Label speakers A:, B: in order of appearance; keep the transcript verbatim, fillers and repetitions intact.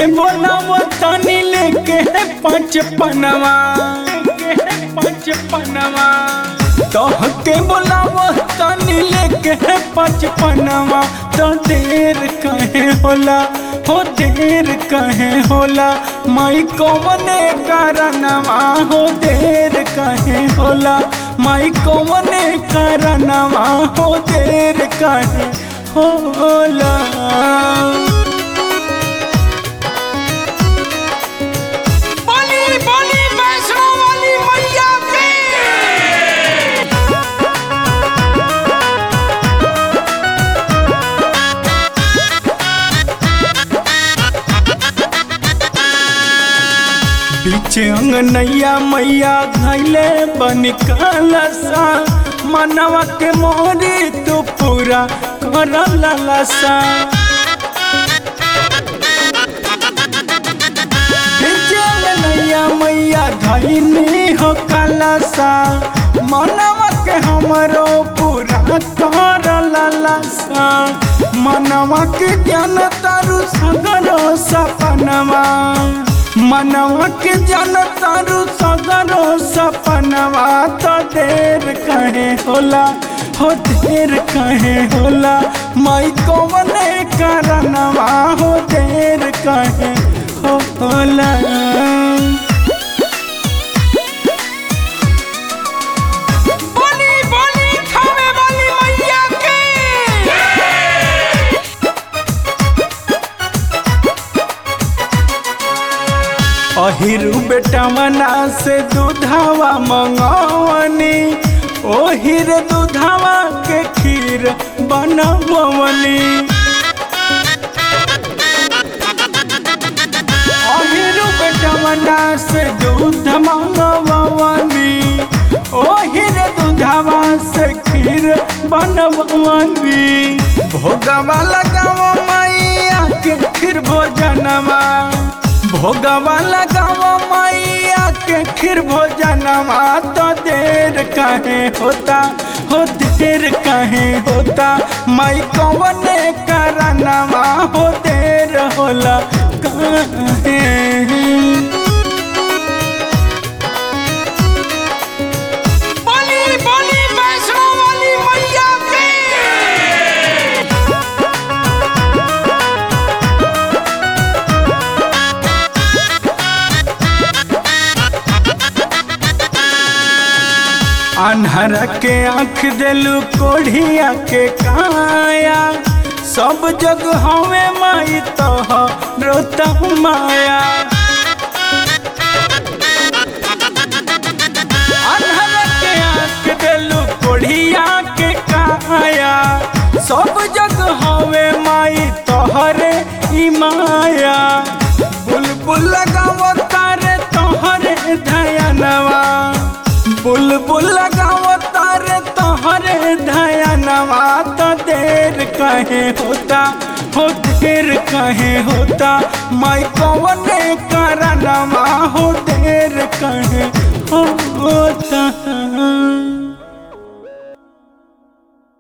A: बोलावो तनी लेके पाँच पनवा पाँच पनवा तोह के बोलावो तनी लेके पाँच पनवा तो देर कहे होला हो देर कहे होला माई कौने कारणवा हो देर कहे होला माई कौने कारणवा हो देर कहे होला।
B: बोली बोली वैष्णो वाली मैया की।
A: बीचे अंगनैया मैया घायले बन कलसा मनवा के मोरी तो पूरा कर ललसा। बीचे अंगनैया मैया घायली हो कलसा मनवा के हमरो पूरा कर ललसा। मनवा के ज्ञान तारू सगरो सपनवा मनवा के जन तारू सगरो सपनवा तो देर कहे होला हो देर कहे होला माई कौने कारणवा हो देर कहे होला।
B: बोली बोली खावे वाली मैया की।
A: अहिरु बेटा मना से दूधावा मंगवनी ओहिर दूधावा के खीर बनवनी। अहिरु बेटा मना से दूध मंगवनी ओहिर दूधावा से खीर बनवनी। भोगवा लगाव मैया के खीर भोजनवा भोगवा लगाव मैया के खीर भोजनवा तो देर कहे होता हो देर कहे होता माई कौने कारणवा हो देर होला कहे।
B: बोली बोली वैष्णो वाली मैया की।
A: अन्हर के आँख देलू कोढ़िया के काया सब जग हमें माई तो रोता माया। अन्हर के आँख देलू कोढ़िया के काया सब जग हमें माई तोहरे ई माया। बुलबुल लगावो तारे तोहरे धयनवा बुलबुल लगावो तारे तोहरे धयनवा तो देर कहे होता हो देर कहे होता माई कौने कारणवा हो देर कहे होता।